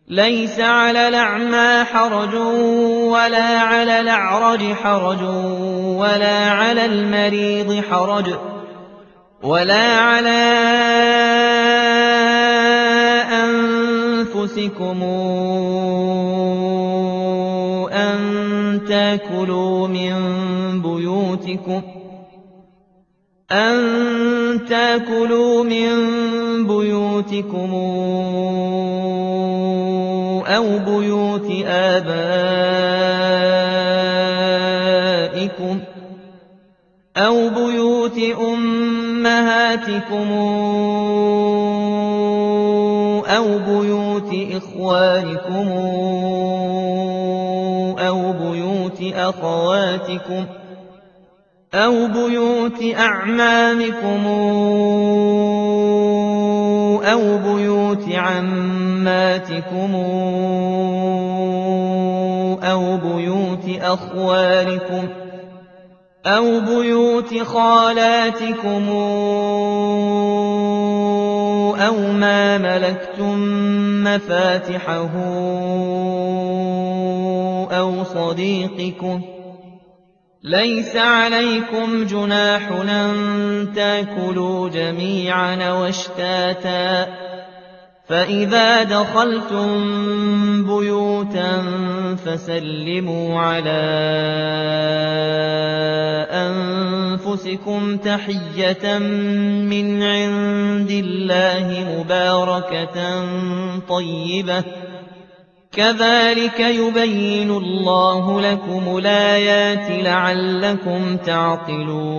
ليس على الأعمى حرج ولا على الأعرج حرج ولا على المريض حرج ولا على أنفسكم أن تأكلوا من بيوتكم أو بيوت آبائكم أو بيوت أمهاتكم أو بيوت إخوانكم أو بيوت أخواتكم أو بيوت أعمامكم أو بيوت عماتكم أو بيوت أخوالكم أو بيوت خالاتكم أو ما ملكتم مفاتحه أو صديقكم. ليس عليكم جناح أن تأكلوا جميعا واشتاتا فإذا دخلتم بيوتا فسلموا على أنفسكم تحية من عند الله مباركة طيبة كذلك يبين الله لكم الآيات لعلكم تعقلون